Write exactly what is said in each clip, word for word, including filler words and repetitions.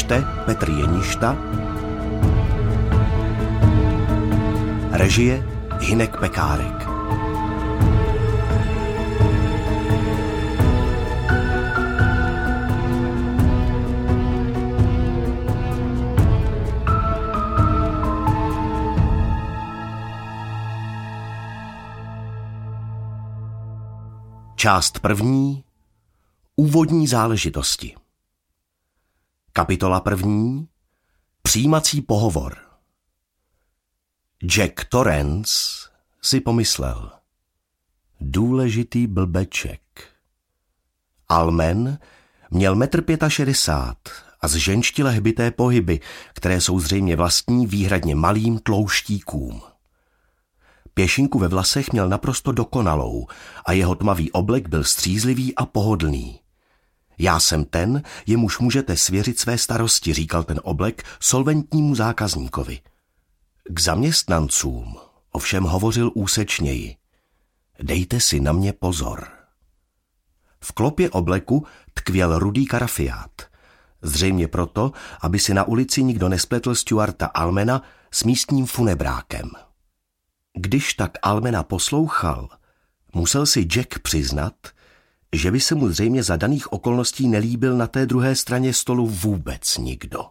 Čte Petr Jeništa. Režie Hynek Pekárek. Část první. Úvodní záležitosti. Kapitola první. Přijímací pohovor. Jack Torrance si pomyslel. Důležitý blbeček. Almen měl metr šedesát pět a zženštile hbité pohyby, které jsou zřejmě vlastní výhradně malým tlouštíkům. Pěšinku ve vlasech měl naprosto dokonalou a jeho tmavý oblek byl střízlivý a pohodlný. Já jsem ten, jemuž můžete svěřit své starosti, říkal ten oblek solventnímu zákazníkovi. K zaměstnancům ovšem hovořil úsečněji. Dejte si na mě pozor. V klopě obleku tkvěl rudý karafiát. Zřejmě proto, aby si na ulici nikdo nespletl Stuarta Almena s místním funebrákem. Když tak Almena poslouchal, musel si Jack přiznat, že by se mu zřejmě za daných okolností nelíbil na té druhé straně stolu vůbec nikdo.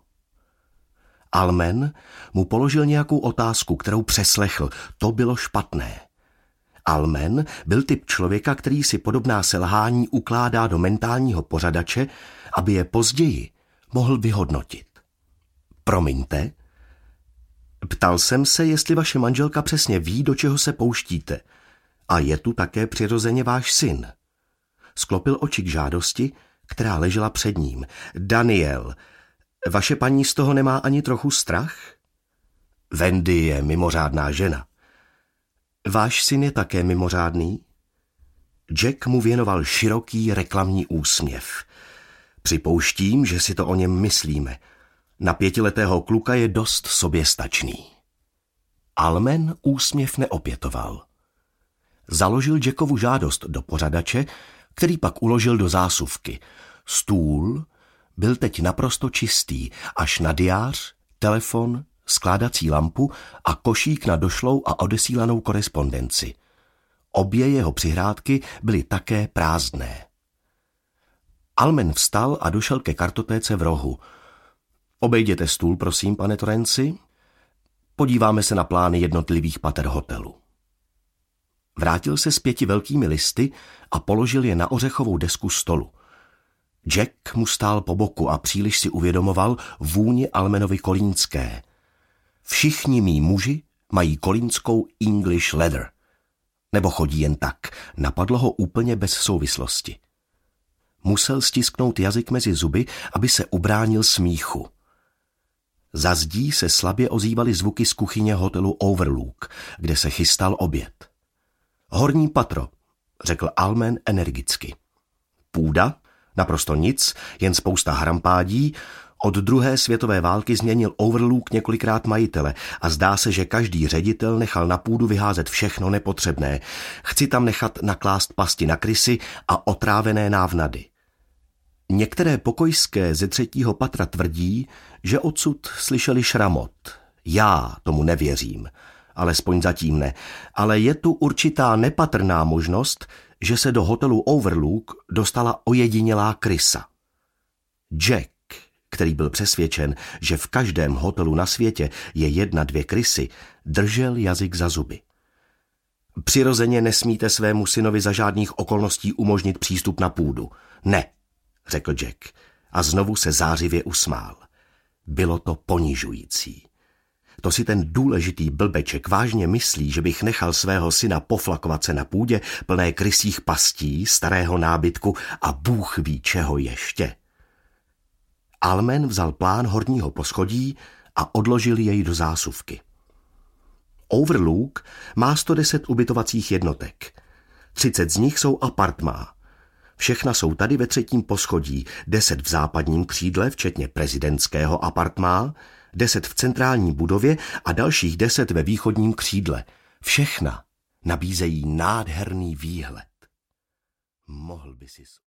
Almen mu položil nějakou otázku, kterou přeslechl. To bylo špatné. Almen byl typ člověka, který si podobná selhání ukládá do mentálního pořadače, aby je později mohl vyhodnotit. Promiňte, ptal jsem se, jestli vaše manželka přesně ví, do čeho se pouštíte. A je tu také přirozeně váš syn. Sklopil oči k žádosti, která ležela před ním. Daniel, vaše paní z toho nemá ani trochu strach? Wendy je mimořádná žena. Váš syn je také mimořádný? Jack mu věnoval široký reklamní úsměv. Připouštím, že si to o něm myslíme. Na pětiletého kluka je dost soběstačný. Almen úsměv neopětoval. Založil Jackovu žádost do pořadače, který pak uložil do zásuvky. Stůl byl teď naprosto čistý, až na diář, telefon, skládací lampu a košík na došlou a odesílanou korespondenci. Obě jeho přihrádky byly také prázdné. Almen vstal a došel ke kartotéce v rohu. Obejděte stůl, prosím, pane Torranci. Podíváme se na plány jednotlivých pater hotelu. Vrátil se s pěti velkými listy a položil je na ořechovou desku stolu. Jack mu stál po boku a příliš si uvědomoval vůni Almenovy kolínské. Všichni mí muži mají kolínskou English leather. Nebo chodí jen tak, napadlo ho úplně bez souvislosti. Musel stisknout jazyk mezi zuby, aby se ubránil smíchu. Za zdí se slabě ozývaly zvuky z kuchyně hotelu Overlook, kde se chystal oběd. Horní patro, řekl Almen energicky. Půda? Naprosto nic, jen spousta hrampádí. Od druhé světové války změnil Overlook několikrát majitele a zdá se, že každý ředitel nechal na půdu vyházet všechno nepotřebné. Chci tam nechat naklást pasti na krysy a otrávené návnady. Některé pokojské ze třetího patra tvrdí, že odsud slyšeli šramot. Já tomu nevěřím, alespoň zatím ne, ale je tu určitá nepatrná možnost, že se do hotelu Overlook dostala ojedinělá krysa. Jack, který byl přesvědčen, že v každém hotelu na světě je jedna, dvě krysy, držel jazyk za zuby. Přirozeně nesmíte svému synovi za žádných okolností umožnit přístup na půdu. Ne, řekl Jack a znovu se zářivě usmál. Bylo to ponižující. To si ten důležitý blbeček vážně myslí, že bych nechal svého syna poflakovat se na půdě plné krysích pastí, starého nábytku a Bůh ví čeho ještě. Almen vzal plán horního poschodí a odložil jej do zásuvky. Overlook má sto deset ubytovacích jednotek. třicet z nich jsou apartmá. Všechna jsou tady ve třetím poschodí, deset v západním křídle, včetně prezidentského apartmá, deset v centrální budově a dalších deset ve východním křídle. Všechna nabízejí nádherný výhled. Mohl by sis